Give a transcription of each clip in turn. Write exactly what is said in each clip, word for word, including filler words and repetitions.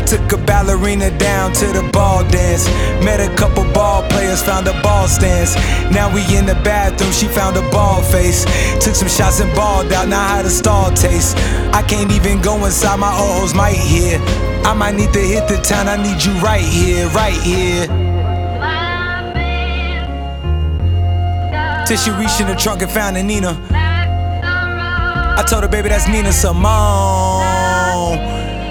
Took a ballerina down to the ball dance. Met a couple ball players, found a ball stance. Now we in the bathroom, she found a ball face. Took some shots and balled out, now how the stall taste. I can't even go inside, my oh-ohs might hear. I might need to hit the town, I need you right here, right here. Till she reached in the trunk and found a Nina. I told her, baby, that's Nina Simone.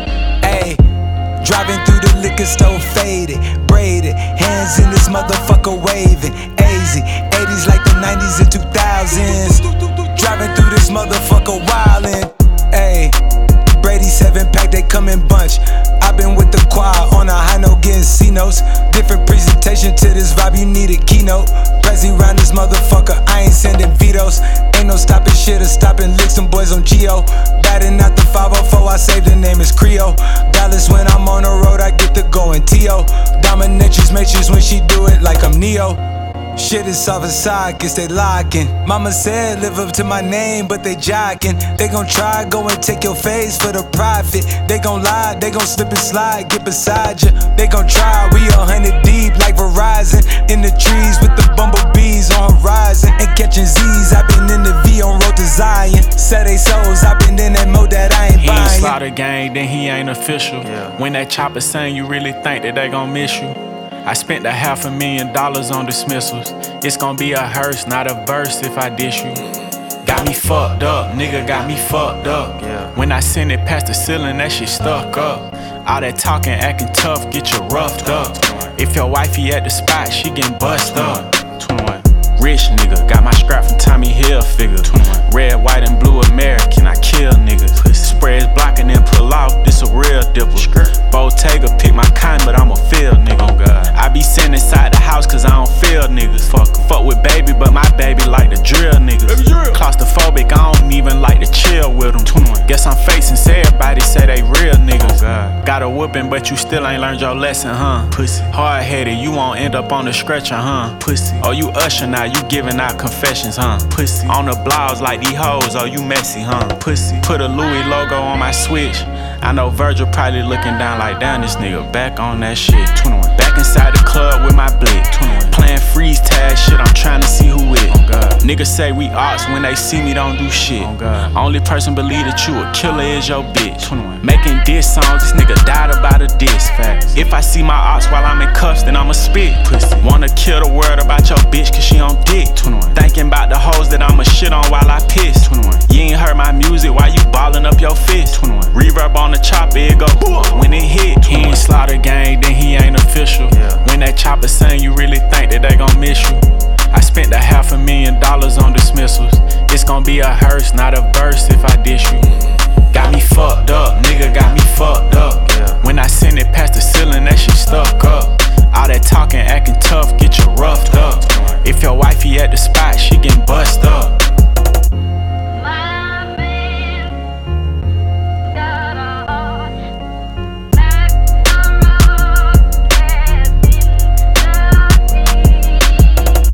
Ayy, driving through the liquor store, faded, braided, hands in this motherfucker waving. A Z, eighties like the nineties and two thousands. Driving through this motherfucker wildin'. Ayy, Brady seven pack, they come in bunch. I been with the choir on a high note, getting C notes. Different presentation to this vibe, you need a keynote. Prezi round this motherfucker, I ain't sending vetoes. Ain't no stopping shit or stopping licks, them boys on Geo. Batting out the five oh four, I saved the name is Creole. Dallas when I'm on the road, I get to going T O. Dominatrix matrix when she do it like I'm Neo. Shit is soft inside, guess they locking. Mama said live up to my name, but they jocking. They gon' try, go and take your face for the profit. They gon' lie, they gon' slip and slide, get beside you. They gon' try, we a hundred deep like Verizon. In the trees with the bumblebees on horizon. And catching Z's, I been in the V on road to Zion. Set they souls, I been in that mode that I ain't he buying. He ain't slaughter gang, then he ain't official. Yeah. When that chopper sing, you really think that they gon' miss you? I spent a half a million dollars on dismissals. It's gonna be a hearse, not a verse if I dish you. Got me fucked up, nigga got me fucked up. Yeah. When I send it past the ceiling, that shit stuck up. All that talking, acting tough, get you roughed up. If your wifey at the spot, she getting bust up. twenty-one. Rich nigga, got my scrap from Tommy Hilfiger. twenty-one. Red, white, and blue American, I kill niggas. Spreads blocking and pull off, this a real dipper. Bottega pick my kind, but I'm a field nigga. Oh God. I be sitting inside the house cause I don't feel niggas. Fuck, fuck with baby, but my baby like to drill niggas. Claustrophobic, I don't even like to chill with them. twenty-one. Guess I'm facing, so everybody say they real niggas. Oh God. Got a whooping, but you still ain't learned your lesson, huh? Pussy. Hard headed, you won't end up on the stretcher, huh? Pussy. Oh, you usher now, you giving out confessions, huh? Pussy. On the blogs like these hoes, oh, you messy, huh? Pussy. Put a Louis logo on my switch. I know Virgil probably looking down like, damn, this nigga back on that shit. twenty-one. Back inside the club with my blick. twenty-one. Playing freeze tag shit, I'm trying to see who it. Oh God. Niggas say we ops when they see me don't do shit. Oh God. Only person believe that you a killer is your bitch. twenty-one. Making diss songs, this nigga died about a diss. Facts. If I see my ops while I'm in cuffs, then I'ma spit. Pussy. Wanna kill the world about your bitch cause she on dick. twenty-one. Thinking about the hoes that I'ma shit on while I piss. twenty-one. You ain't heard my music while you ballin' up your fist. twenty-one. Reverb on the chopper, it go when it hit. He ain't slaughter gang, then he ain't official. Yeah. When that chopper sing, you really think that they gon' miss you? I spent a half a million dollars on dismissals. It's gon' be a hearse, not a verse if I dish you. Got me fucked up, nigga got me fucked up. Yeah.